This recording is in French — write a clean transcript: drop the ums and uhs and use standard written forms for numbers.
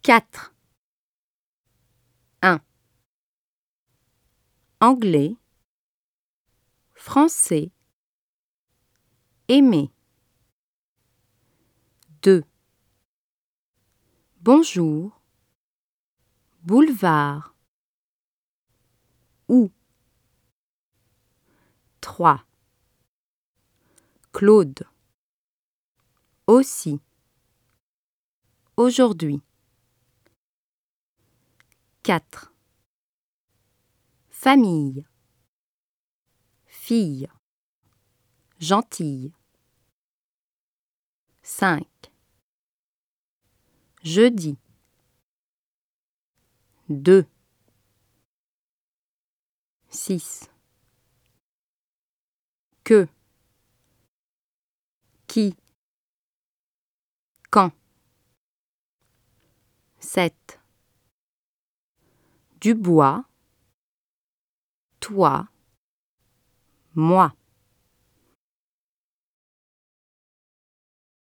4. 1. Anglais, français, aimer. 2. Bonjour, boulevard, où. 3. Claude, aussi, aujourd'hui. 4. Famille, fille, gentille. 5. Jeudi. 2. 6. Que. Qui. Quand. 7. Du bois. Toi. Moi.